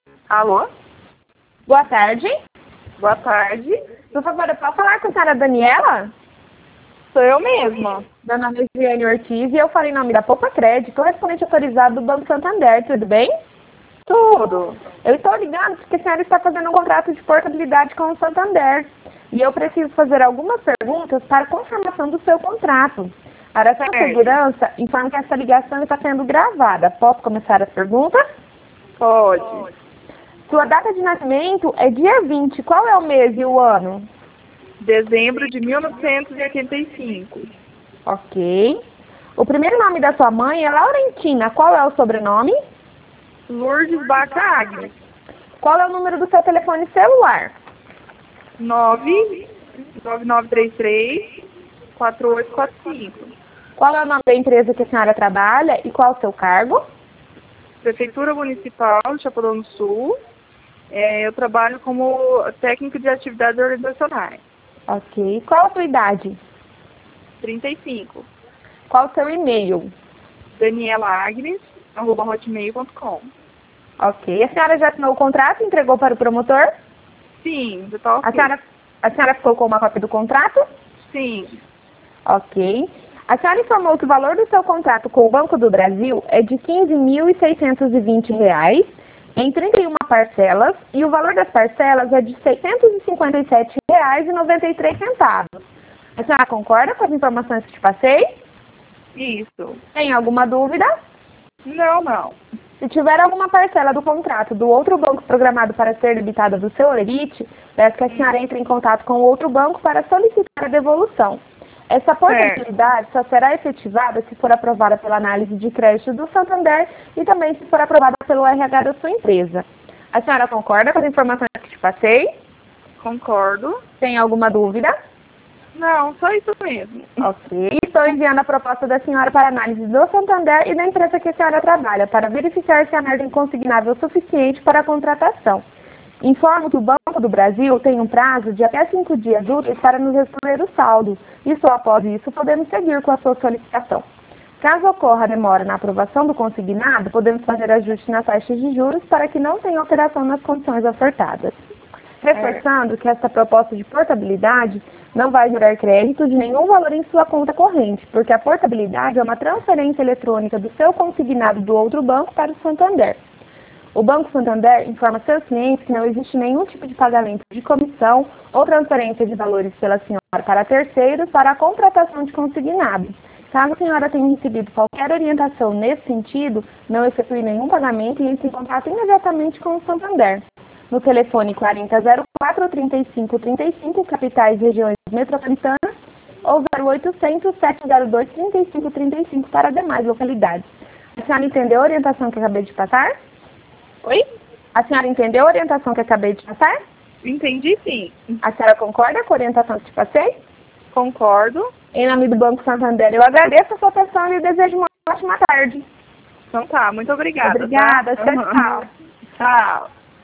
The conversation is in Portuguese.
Alô? Boa tarde. Boa tarde. Por favor, eu posso falar com a senhora Daniela? Sou eu mesma. Meu nome é Giane Ortiz e eu falo em nome da Poupa Crédito, correspondente autorizado do Banco Santander, tudo bem? Tudo. Eu estou ligando porque a senhora está fazendo um contrato de portabilidade com o Santander. E eu preciso fazer algumas perguntas para confirmação do seu contrato. Para sua segurança, informo que essa ligação está sendo gravada. Posso começar as perguntas? Pode. Sua data de nascimento é dia 20. Qual é o mês e o ano? Dezembro de 1985. Ok. O primeiro nome da sua mãe é Laurentina. Qual é o sobrenome? Lourdes Baca Agnes. Qual é o número do seu telefone celular? 99933-4845. Qual é o nome da empresa que a senhora trabalha e qual é o seu cargo? Prefeitura Municipal de Chapadão do Sul. Eu trabalho como técnico de atividades organizacionais. Ok. Qual a sua idade? 35. Qual o seu e-mail? danielaagnes@hotmail.com. Ok. A senhora já assinou o contrato e entregou para o promotor? Sim, já tá ok. A senhora ficou com uma cópia do contrato? Sim. Ok. A senhora informou que o valor do seu contrato com o Banco do Brasil é de R$ 15.620 em 31 parcelas e o valor das parcelas é de R$ 657,93. A senhora concorda com as informações que te passei? Isso. Tem alguma dúvida? Não. Se tiver alguma parcela do contrato do outro banco programado para ser debitada do seu lerite, peço que a senhora entre em contato com o outro banco para solicitar a devolução. Essa portabilidade só será efetivada se for aprovada pela análise de crédito do Santander e também se for aprovada pelo RH da sua empresa. A senhora concorda com as informações que te passei? Concordo. Tem alguma dúvida? Não, só isso mesmo. Ok. Estou enviando a proposta da senhora para análise do Santander e da empresa que a senhora trabalha, para verificar se há margem consignável suficiente para a contratação. Informo que o Banco do Brasil tem um prazo de até 5 dias úteis para nos responder o saldo, e só após isso podemos seguir com a sua solicitação. Caso ocorra demora na aprovação do consignado, podemos fazer ajustes nas taxas de juros para que não tenha alteração nas condições ofertadas. Reforçando que esta proposta de portabilidade não vai gerar crédito de nenhum valor em sua conta corrente, porque a portabilidade é uma transferência eletrônica do seu consignado do outro banco para o Santander. O Banco Santander informa seus clientes que não existe nenhum tipo de pagamento de comissão ou transferência de valores pela senhora para terceiros para a contratação de consignado. Caso a senhora tenha recebido qualquer orientação nesse sentido, não efetue nenhum pagamento e entre em contato imediatamente com o Santander. No telefone 4004-3535, capitais e regiões metropolitanas, ou 0800-702-3535 para demais localidades. A senhora entendeu a orientação que acabei de passar? Oi? A senhora entendeu a orientação que acabei de passar? Entendi, sim. A senhora concorda com a orientação que te passei? Concordo. Em nome do Banco Santander, eu agradeço a sua atenção e desejo uma ótima tarde. Então tá, muito obrigada. Obrigada, Tá? tchau. Tchau.